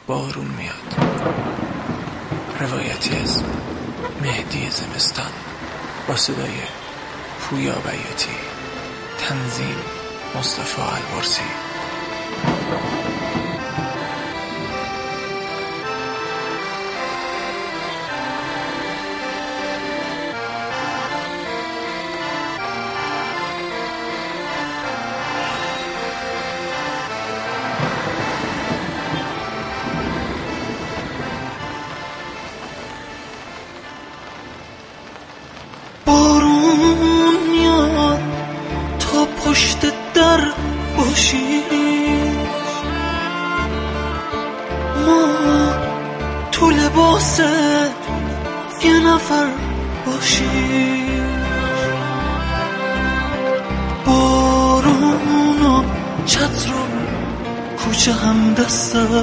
بارون میاد. روایتی از مهدی زمستان با صدای پویا بیاتی، تنظیم مصطفی الورسی. بارون میاد تا پشت در باشی، ما تو لباس یه نفر باشی. بارون و چتر و کوچه هم دستم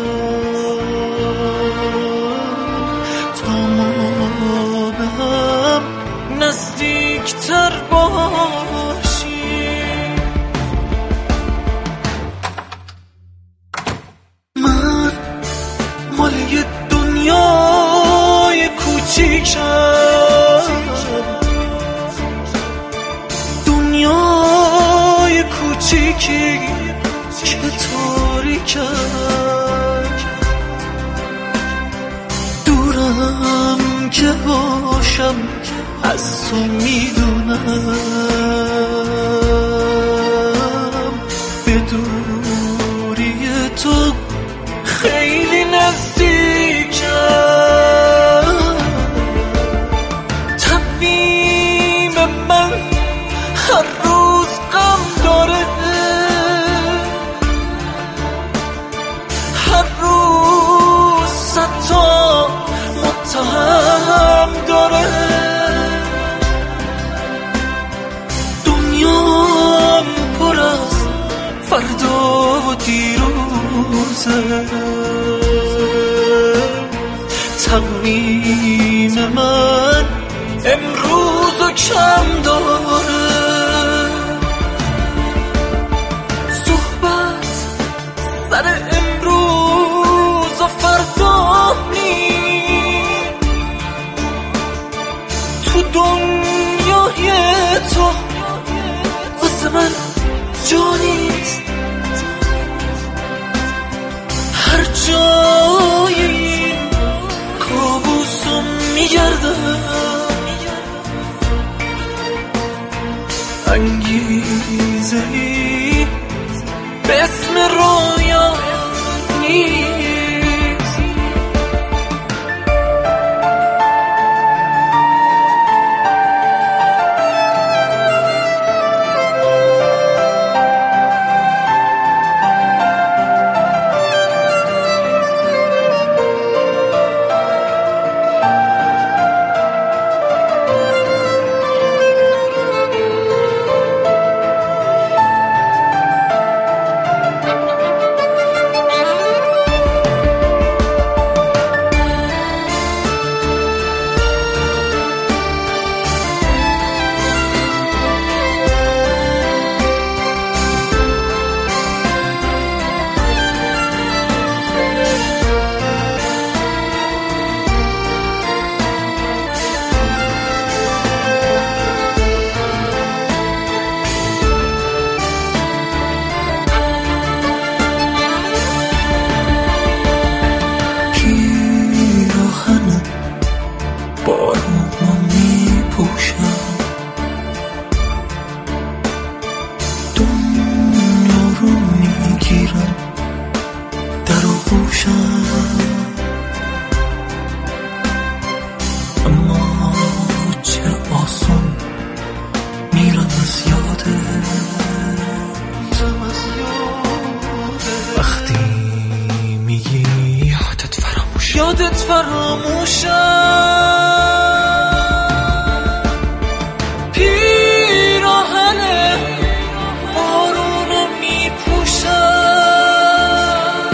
تا ما به هم نزدیکتر باشی. من مال یه دنیای کوچیکم، دنیای کوچیکی که تاریکم. دورم که باشم از تو میدونم، به دوری تو خیلی نزدیکم. تقویم من هر روز غم داره، هر روز صد تا متهم داره. دنیام پر از فردا و دیروزه، تقویم من امروز و کم داره. صحبت سر امروز و فردا نیست، تو دنیای تو واسه من جا نیست. هر جای این کابوسم میگردم، انگیزه ای به اسم رویا نیست. اما چه آسان میرم از یادت، وقتی میگی یادت فراموشم. پیراهن بارونو میپوشم،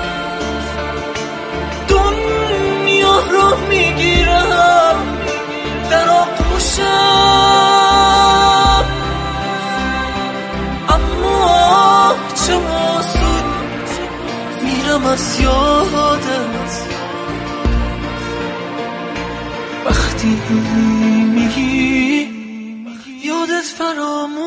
دنیا رو میگیرم در آغوشم. اما چه آسون میرم میرم از یادت وقتی میگی یادت فراموش